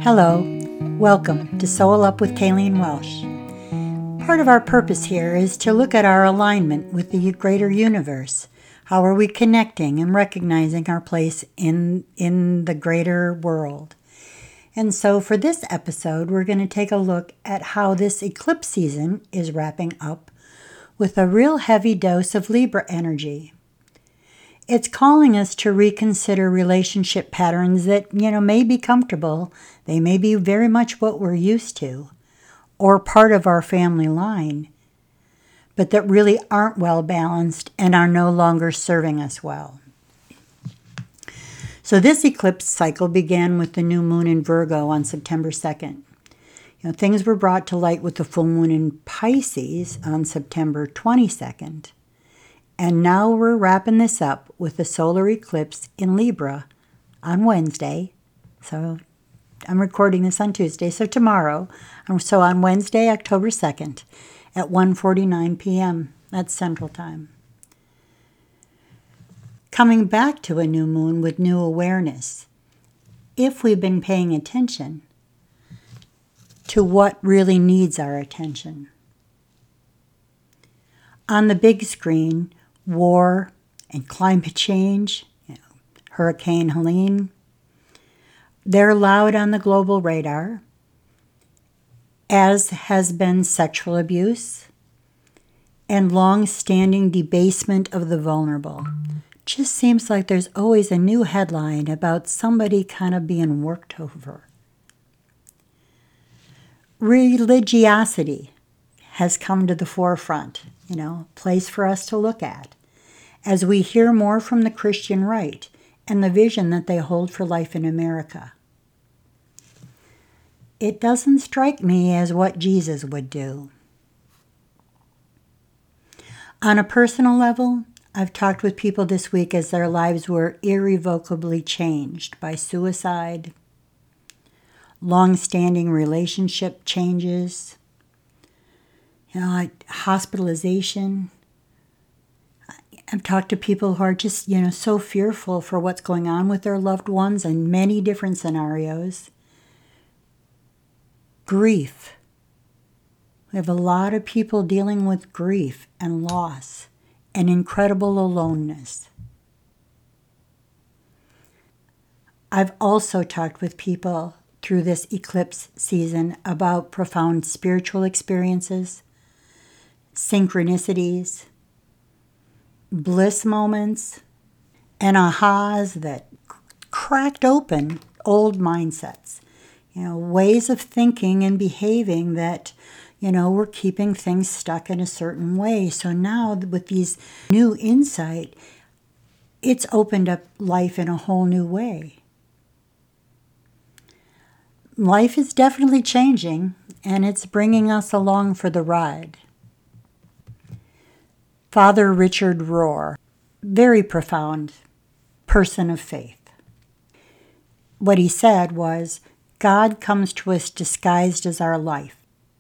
Hello, welcome to Soul Up with Kayleen Welsh. Part of our purpose here is to look at our alignment with the greater universe. How are we connecting and recognizing our place in the greater world? And so for this episode, we're going to take a look at how this eclipse season is wrapping up with a real heavy dose of Libra energy. It's calling us to reconsider relationship patterns that, may be comfortable. They may be very much what we're used to, or part of our family line, but that really aren't well balanced and are no longer serving us well. So this eclipse cycle began with the new moon in Virgo on September 2nd. Things were brought to light with the full moon in Pisces on September 22nd. And now we're wrapping this up with the solar eclipse in Libra on Wednesday. So I'm recording this on Tuesday, so tomorrow. So on Wednesday, October 2nd at 1:49 p.m. That's Central Time. Coming back to a new moon with new awareness, if we've been paying attention to what really needs our attention. On the big screen, war and climate change, Hurricane Helene, they're loud on the global radar, as has been sexual abuse and long-standing debasement of the vulnerable. Just seems like there's always a new headline about somebody kind of being worked over. Religiosity has come to the forefront, place for us to look at, as we hear more from the Christian right and the vision that they hold for life in America. It doesn't strike me as what Jesus would do. On a personal level, I've talked with people this week as their lives were irrevocably changed by suicide, long-standing relationship changes, like hospitalization. I've talked to people who are just, so fearful for what's going on with their loved ones in many different scenarios. Grief. We have a lot of people dealing with grief and loss and incredible aloneness. I've also talked with people through this eclipse season about profound spiritual experiences, synchronicities, bliss moments, and ahas that cracked open old mindsets, ways of thinking and behaving that, were keeping things stuck in a certain way. So now with these new insight, it's opened up life in a whole new way. Life is definitely changing, and it's bringing us along for the ride. Father Richard Rohr, very profound person of faith. What he said was, God comes to us disguised as our life.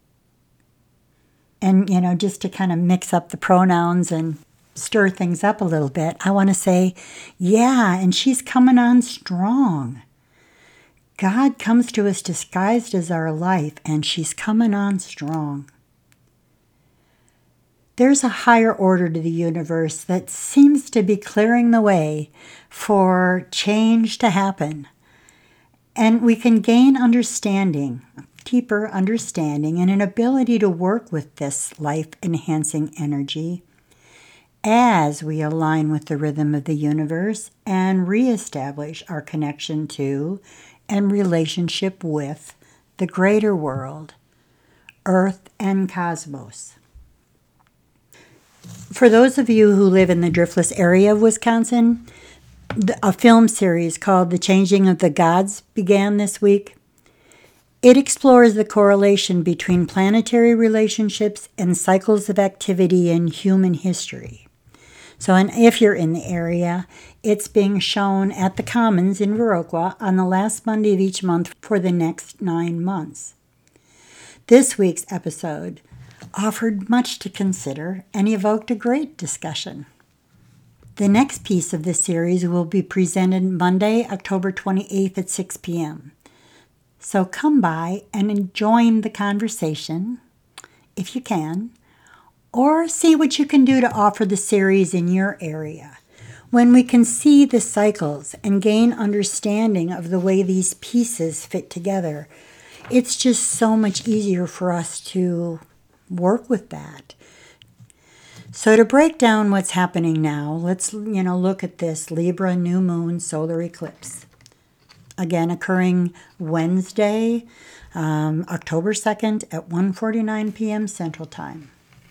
And, just to kind of mix up the pronouns and stir things up a little bit, I want to say, yeah, and she's coming on strong. God comes to us disguised as our life, and she's coming on strong. There's a higher order to the universe that seems to be clearing the way for change to happen. And we can gain understanding, deeper understanding, and an ability to work with this life-enhancing energy as we align with the rhythm of the universe and reestablish our connection to and relationship with the greater world, Earth and cosmos. For those of you who live in the Driftless area of Wisconsin, a film series called The Changing of the Gods began this week. It explores the correlation between planetary relationships and cycles of activity in human history. So, and if you're in the area, it's being shown at the Commons in Viroqua on the last Monday of each month for the next 9 months. This week's episode offered much to consider and evoked a great discussion. The next piece of this series will be presented Monday, October 28th at 6 p.m. So come by and join the conversation if you can, or see what you can do to offer the series in your area. When we can see the cycles and gain understanding of the way these pieces fit together, it's just so much easier for us to work with that. So to break down what's happening now, let's look at this Libra new moon solar eclipse. Again, occurring Wednesday, October 2nd at 1:49 p.m. Central Time.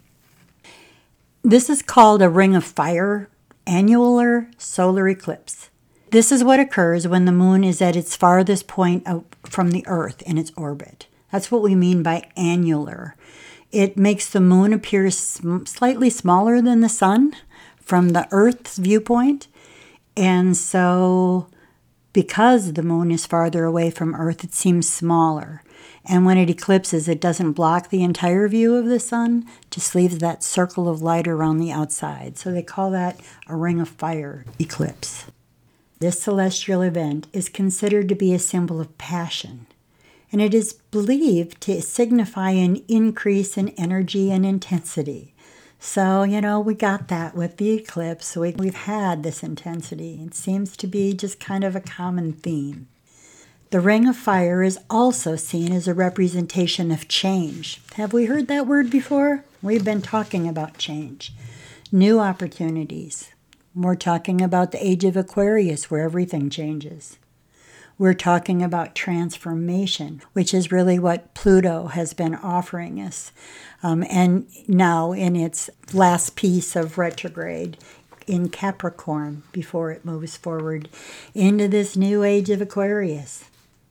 This is called a Ring of Fire annular solar eclipse. This is what occurs when the moon is at its farthest point from the Earth in its orbit. That's what we mean by annular. It makes the moon appear slightly smaller than the sun from the Earth's viewpoint. And so because the moon is farther away from Earth, it seems smaller. And when it eclipses, it doesn't block the entire view of the sun, just leaves that circle of light around the outside. So they call that a Ring of Fire eclipse. This celestial event is considered to be a symbol of passion, and it is believed to signify an increase in energy and intensity. So, we got that with the eclipse. We've had this intensity. It seems to be just kind of a common theme. The Ring of Fire is also seen as a representation of change. Have we heard that word before? We've been talking about change, new opportunities. We're talking about the age of Aquarius, where everything changes. We're talking about transformation, which is really what Pluto has been offering us. And now in its last piece of retrograde in Capricorn, before it moves forward into this new age of Aquarius.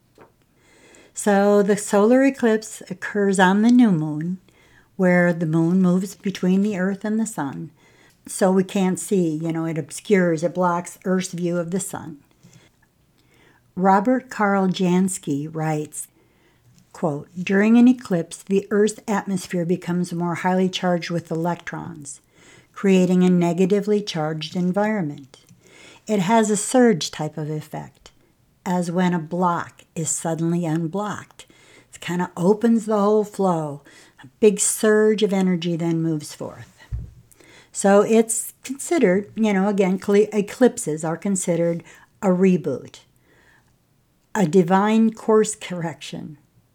So the solar eclipse occurs on the new moon, where the moon moves between the Earth and the sun. So we can't see, it obscures, it blocks Earth's view of the sun. Robert Karl Jansky writes, quote, "During an eclipse, the Earth's atmosphere becomes more highly charged with electrons, creating a negatively charged environment. It has a surge type of effect, as when a block is suddenly unblocked. It kind of opens the whole flow. A big surge of energy then moves forth." So it's considered, again, eclipses are considered a reboot, a divine course correction.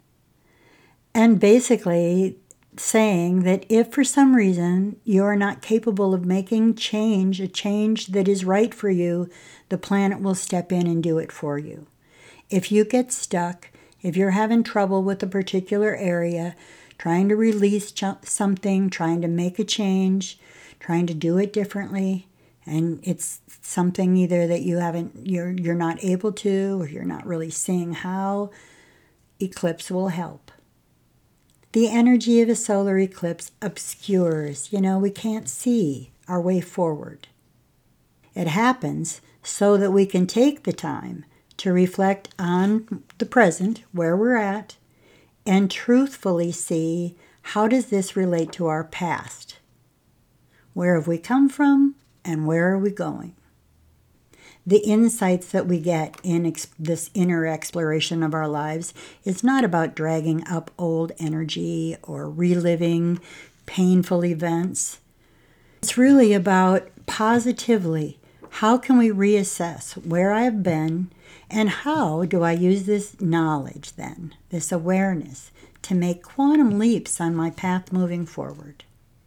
And basically saying that if for some reason you are not capable of making a change that is right for you, the planet will step in and do it for you. If you get stuck, if you're having trouble with a particular area, trying to release something, trying to make a change, trying to do it differently, and it's something either that you're not able to, or you're not really seeing how, eclipse will help. The energy of a solar eclipse obscures, we can't see our way forward. It happens so that we can take the time to reflect on the present, where we're at, and truthfully see, how does this relate to our past? Where have we come from, and where are we going? The insights that we get in this inner exploration of our lives is not about dragging up old energy or reliving painful events. It's really about positively, how can we reassess where I've been, and how do I use this knowledge then, this awareness, to make quantum leaps on my path moving forward?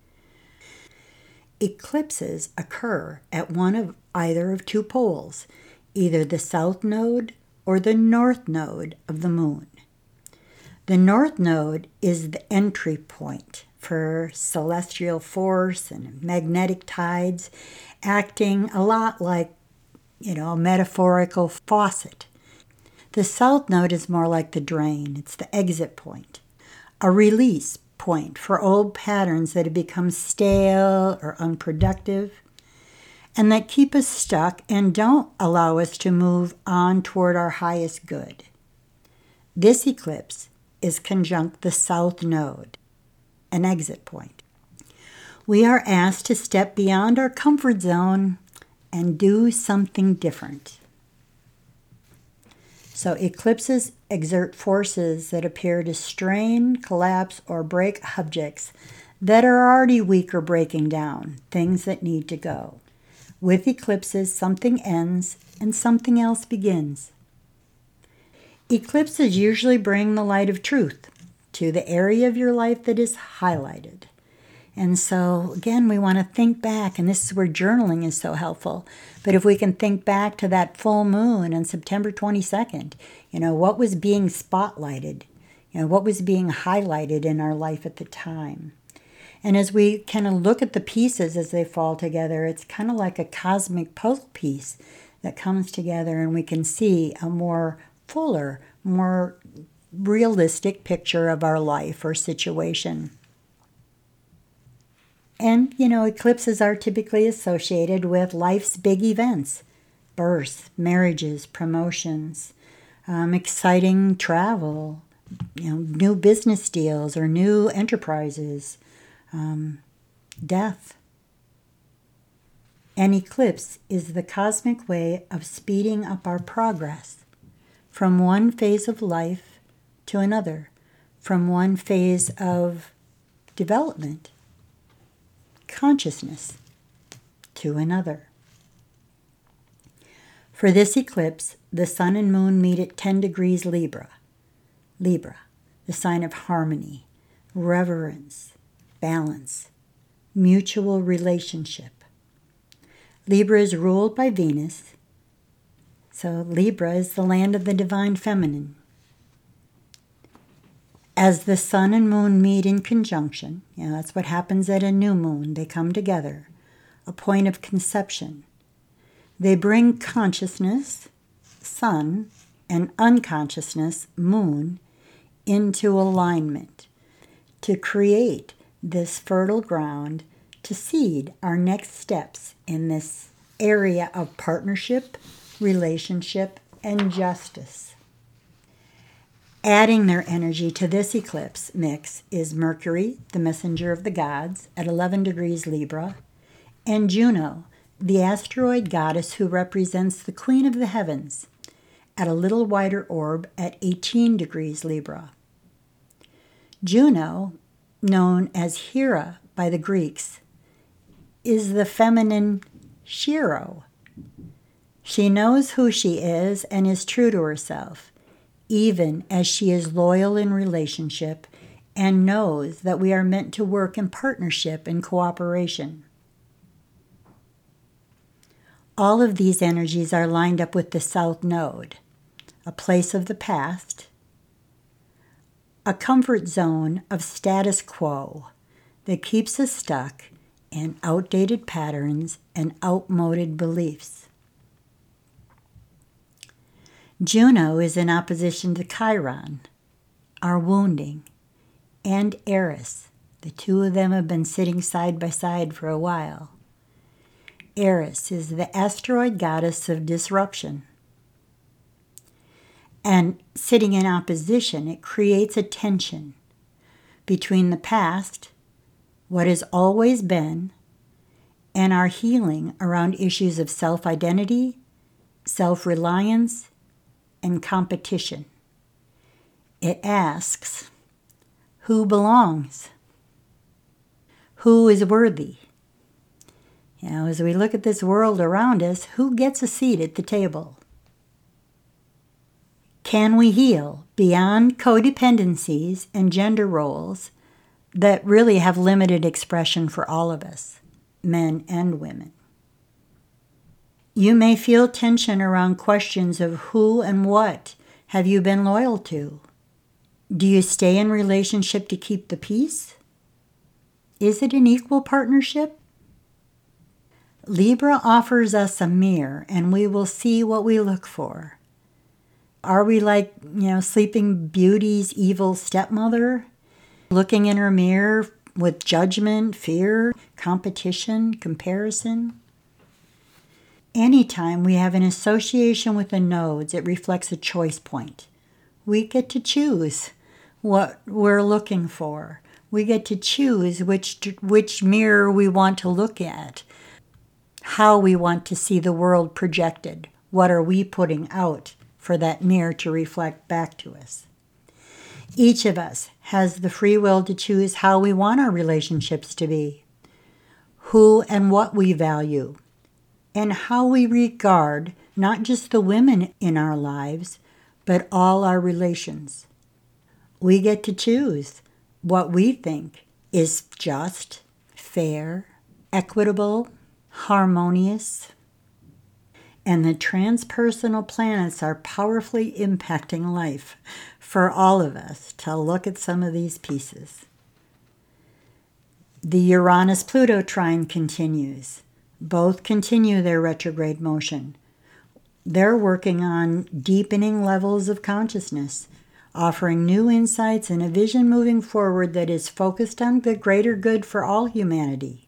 Eclipses occur at one of either of two poles, either the south node or the north node of the moon. The north node is the entry point for celestial force and magnetic tides, acting a lot like, a metaphorical faucet. The south node is more like the drain. It's the exit point, a release point for old patterns that have become stale or unproductive, and that keep us stuck and don't allow us to move on toward our highest good. This eclipse is conjunct the south node, an exit point. We are asked to step beyond our comfort zone and do something different. So eclipses exert forces that appear to strain, collapse, or break objects that are already weak or breaking down, things that need to go. With eclipses, something ends and something else begins. Eclipses usually bring the light of truth to the area of your life that is highlighted. And so, again, we want to think back, and this is where journaling is so helpful. But if we can think back to that full moon on September 22nd, what was being spotlighted? What was being highlighted in our life at the time? And as we kind of look at the pieces as they fall together, it's kind of like a cosmic puzzle piece that comes together, and we can see a more fuller, more realistic picture of our life or situation. And, eclipses are typically associated with life's big events, births, marriages, promotions, exciting travel, new business deals or new enterprises, death. An eclipse is the cosmic way of speeding up our progress from one phase of life to another, from one phase of development, consciousness, to another. For this eclipse, the sun and moon meet at 10 degrees Libra. Libra, the sign of harmony, reverence, balance, mutual relationship. Libra is ruled by Venus, so Libra is the land of the divine feminine. As the sun and moon meet in conjunction, that's what happens at a new moon. They come together, a point of conception. They bring consciousness, sun, and unconsciousness, moon, into alignment to create this fertile ground to seed our next steps in this area of partnership, relationship, and justice. Adding their energy to this eclipse mix is Mercury, the messenger of the gods, at 11 degrees Libra, and Juno, the asteroid goddess who represents the queen of the heavens, at a little wider orb at 18 degrees Libra. Juno, known as Hera by the Greeks, is the feminine Shiro. She knows who she is and is true to herself, even as she is loyal in relationship and knows that we are meant to work in partnership and cooperation. All of these energies are lined up with the South Node, a place of the past, a comfort zone of status quo that keeps us stuck in outdated patterns and outmoded beliefs. Juno is in opposition to Chiron, our wounding, and Eris. The two of them have been sitting side by side for a while. Eris is the asteroid goddess of disruption. And sitting in opposition, it creates a tension between the past, what has always been, and our healing around issues of self-identity, self-reliance, and competition. It asks, who belongs? Who is worthy? As we look at this world around us, who gets a seat at the table? Can we heal beyond codependencies and gender roles that really have limited expression for all of us, men and women? You may feel tension around questions of who and what have you been loyal to? Do you stay in relationship to keep the peace? Is it an equal partnership? Libra offers us a mirror, and we will see what we look for. Are we like, Sleeping Beauty's evil stepmother, looking in her mirror with judgment, fear, competition, comparison? Anytime we have an association with the nodes, it reflects a choice point. We get to choose what we're looking for. We get to choose which mirror we want to look at, how we want to see the world projected. What are we putting out for that mirror to reflect back to us. Each of us has the free will to choose how we want our relationships to be, who and what we value, and how we regard not just the women in our lives, but all our relations. We get to choose what we think is just, fair, equitable, harmonious. And the transpersonal planets are powerfully impacting life for all of us to look at some of these pieces. The Uranus-Pluto trine continues. Both continue their retrograde motion. They're working on deepening levels of consciousness, offering new insights and a vision moving forward that is focused on the greater good for all humanity.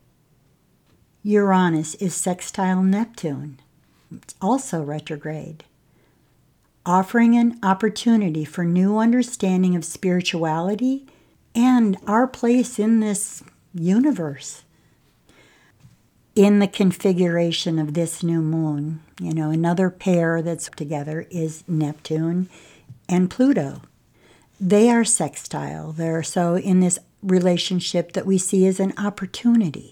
Uranus is sextile Neptune. It's also retrograde, offering an opportunity for new understanding of spirituality and our place in this universe. In the configuration of this new moon, another pair that's together is Neptune and Pluto. They are sextile. They're so in this relationship that we see as an opportunity.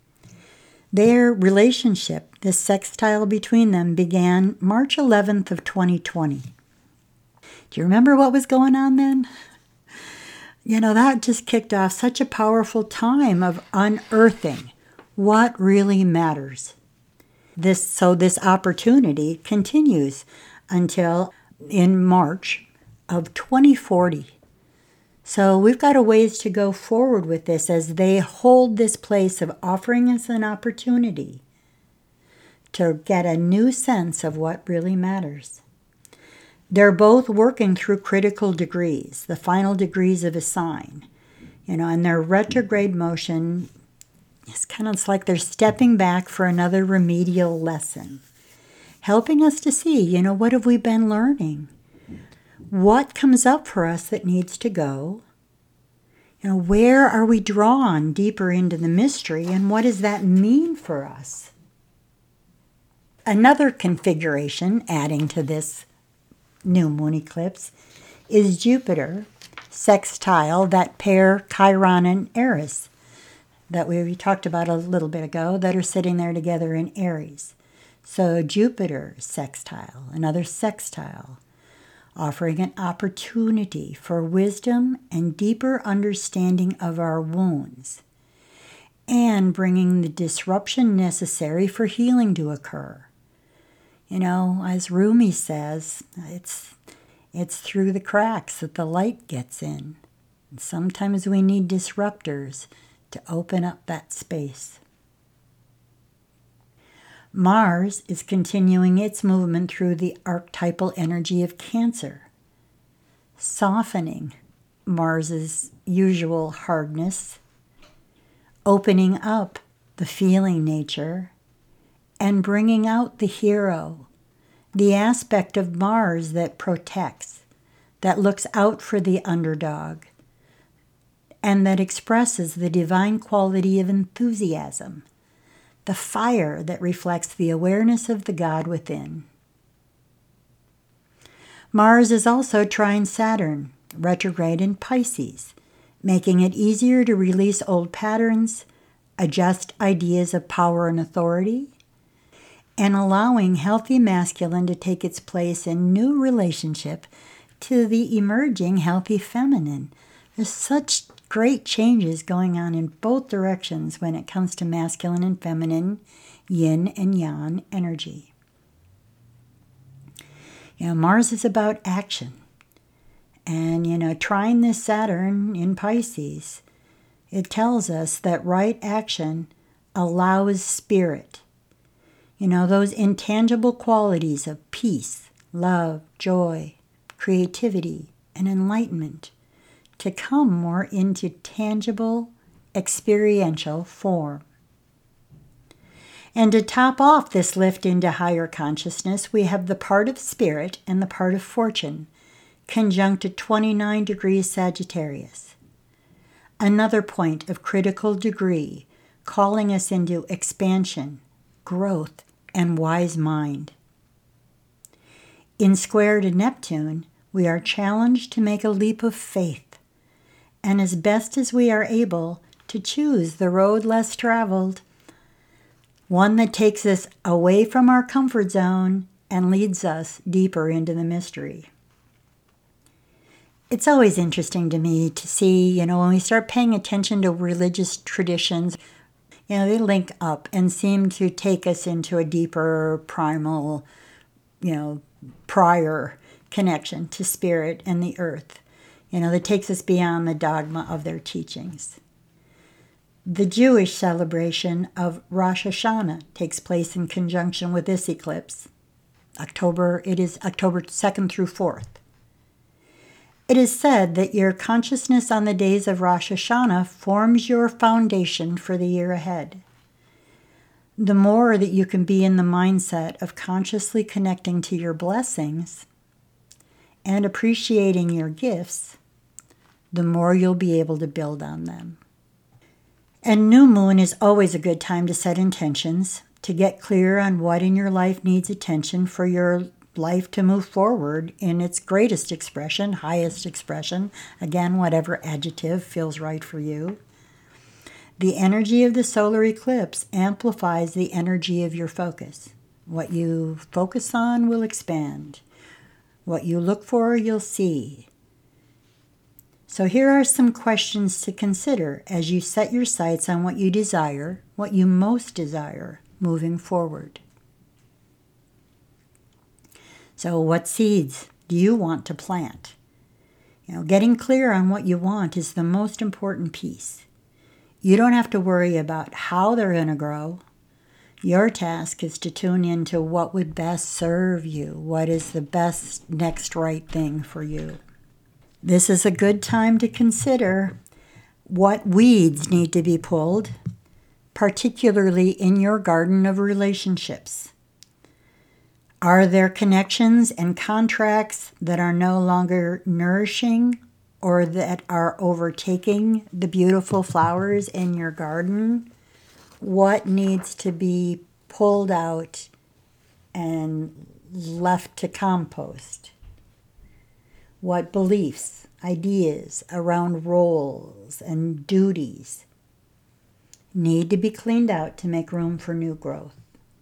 Their relationship, the sextile between them, began March 11th of 2020. Do you remember what was going on then? That just kicked off such a powerful time of unearthing what really matters. This opportunity continues until in March of 2040. So we've got a ways to go forward with this as they hold this place of offering us an opportunity to get a new sense of what really matters. They're both working through critical degrees, the final degrees of a sign, and their retrograde motion is it's like they're stepping back for another remedial lesson, helping us to see, what have we been learning? What comes up for us that needs to go? Where are we drawn deeper into the mystery, and what does that mean for us? Another configuration adding to this new moon eclipse is Jupiter sextile that pair Chiron and Eris that we talked about a little bit ago that are sitting there together in Aries. So Jupiter sextile, another sextile, offering an opportunity for wisdom and deeper understanding of our wounds, and bringing the disruption necessary for healing to occur. As Rumi says, it's through the cracks that the light gets in. And sometimes we need disruptors to open up that space. Mars is continuing its movement through the archetypal energy of Cancer, softening Mars's usual hardness, opening up the feeling nature, and bringing out the hero, the aspect of Mars that protects, that looks out for the underdog, and that expresses the divine quality of enthusiasm, the fire that reflects the awareness of the God within. Mars is also trine Saturn, retrograde in Pisces, making it easier to release old patterns, adjust ideas of power and authority, and allowing healthy masculine to take its place in new relationship to the emerging healthy feminine. There's such great changes going on in both directions when it comes to masculine and feminine, yin and yang energy. Mars is about action. And, trine this Saturn in Pisces, it tells us that right action allows spirit. Those intangible qualities of peace, love, joy, creativity, and enlightenment to come more into tangible, experiential form. And to top off this lift into higher consciousness, we have the part of spirit and the part of fortune, conjunct at 29 degrees Sagittarius. Another point of critical degree, calling us into expansion, growth, and wise mind. In square to Neptune, we are challenged to make a leap of faith, and as best as we are able, to choose the road less traveled, one that takes us away from our comfort zone and leads us deeper into the mystery. It's always interesting to me to see, when we start paying attention to religious traditions, they link up and seem to take us into a deeper, primal, prior connection to spirit and the earth, that takes us beyond the dogma of their teachings. The Jewish celebration of Rosh Hashanah takes place in conjunction with this eclipse. It is October 2nd through 4th. It is said that your consciousness on the days of Rosh Hashanah forms your foundation for the year ahead. The more that you can be in the mindset of consciously connecting to your blessings and appreciating your gifts, the more you'll be able to build on them. And new moon is always a good time to set intentions, to get clear on what in your life needs attention for your life to move forward in its greatest expression, highest expression, again, whatever adjective feels right for you. The energy of the solar eclipse amplifies the energy of your focus. What you focus on will expand. What you look for, you'll see. So here are some questions to consider as you set your sights on what you desire, what you most desire, moving forward. So what seeds do you want to plant? Getting clear on what you want is the most important piece. You don't have to worry about how they're going to grow. Your task is to tune into what would best serve you, what is the best next right thing for you. This is a good time to consider what weeds need to be pulled, particularly in your garden of relationships. Are there connections and contracts that are no longer nourishing or that are overtaking the beautiful flowers in your garden? What needs to be pulled out and left to compost? What beliefs, ideas around roles and duties need to be cleaned out to make room for new growth?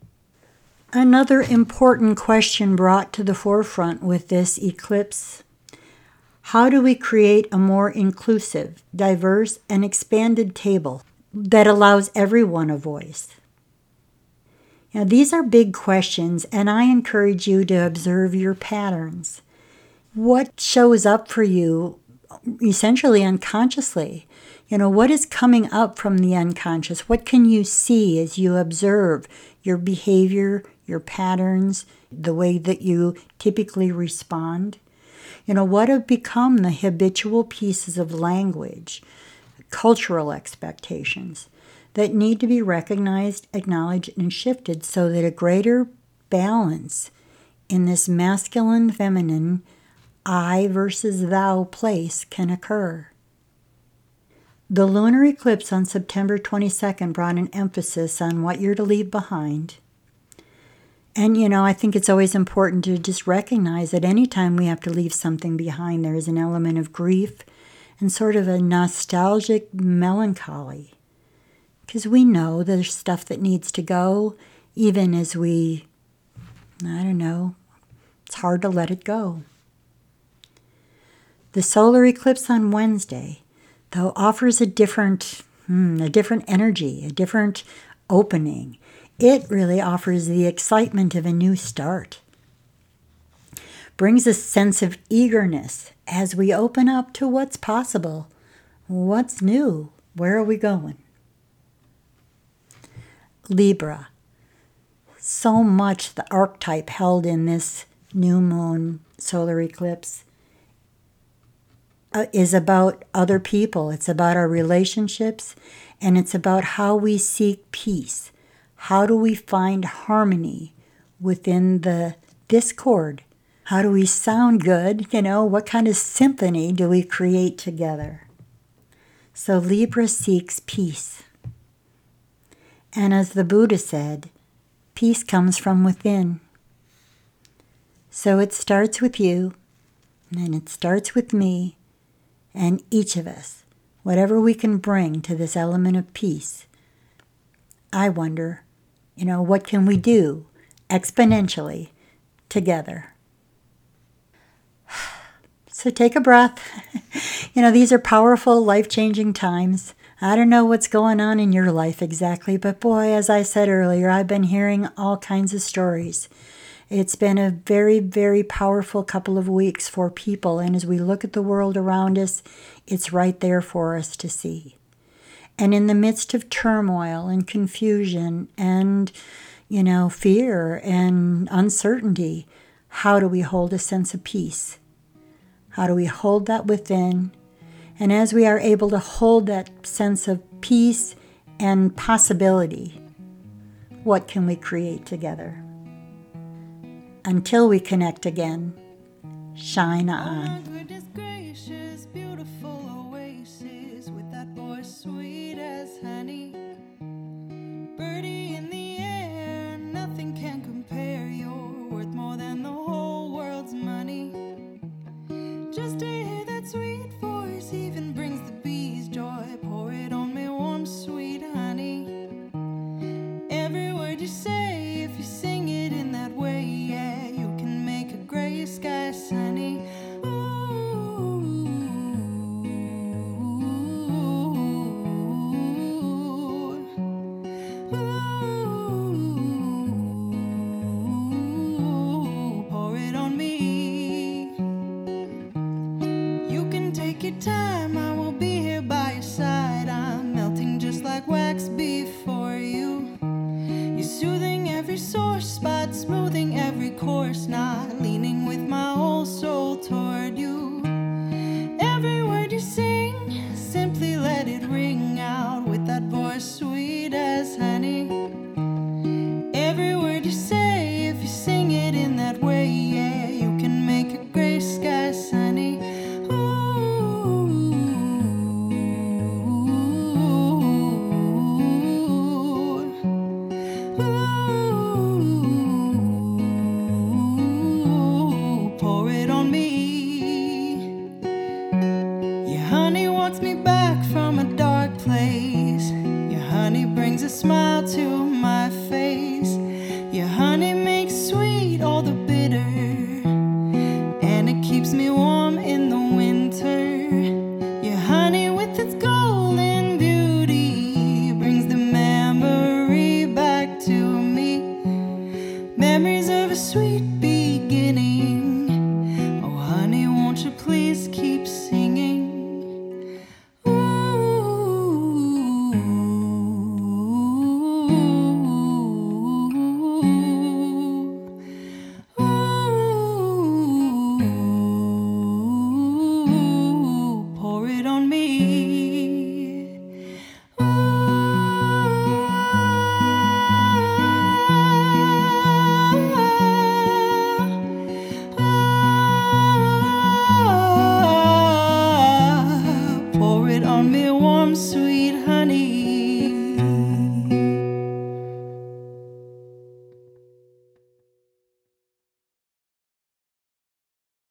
Another important question brought to the forefront with this eclipse: how do we create a more inclusive, diverse, and expanded table that allows everyone a voice? Now, these are big questions, and I encourage you to observe your patterns. What shows up for you essentially unconsciously? What is coming up from the unconscious? What can you see as you observe your behavior, your patterns, the way that you typically respond? What have become the habitual pieces of language, cultural expectations that need to be recognized, acknowledged, and shifted so that a greater balance in this masculine-feminine I versus thou place can occur? The lunar eclipse on September 22nd brought an emphasis on what you're to leave behind. And, I think it's always important to just recognize that anytime we have to leave something behind, there is an element of grief and sort of a nostalgic melancholy. Because we know there's stuff that needs to go, even as it's hard to let it go. The solar eclipse on Wednesday, though, offers a different energy, a different opening. It really offers the excitement of a new start. Brings a sense of eagerness as we open up to what's possible, what's new, where are we going? Libra. So much the archetype held in this new moon solar eclipse is about other people. It's about our relationships, and it's about how we seek peace. How do we find harmony within the discord? How do we sound good? What kind of symphony do we create together? So Libra seeks peace. And as the Buddha said, peace comes from within. So it starts with you, and it starts with me, and each of us, whatever we can bring to this element of peace. I wonder, what can we do exponentially together? So take a breath. These are powerful, life-changing times. I don't know what's going on in your life exactly, but boy, as I said earlier, I've been hearing all kinds of stories. It's been a very, very powerful couple of weeks for people, and as we look at the world around us, it's right there for us to see. And in the midst of turmoil and confusion and, fear and uncertainty, how do we hold a sense of peace? How do we hold that within? And as we are able to hold that sense of peace and possibility, what can we create together? Until we connect again, shine on. Goodness gracious, beautiful oasis with that voice sweet as honey. Birdie in the air, nothing can compare. You're worth more than the whole world's money. Just to hear that sweet voice even brings the bees joy. Pour it on me warm, sweet honey. Every word you say, if you sing it in that way, yeah, you can make a gray sky sunny. Pour it on me. You can take your time, I will be here by your side. I'm melting just like wax before you. You're soothing every sore spot, smoothing every course knot, leaning with my whole soul toward you. Every word you sing, simply let it ring out with that voice sweet as honey. Every word you say, if you sing it in that way, yeah, you can make a gray sky sunny. Pour it on me. Your honey walks me back from a dark place. Your honey brings a smile to my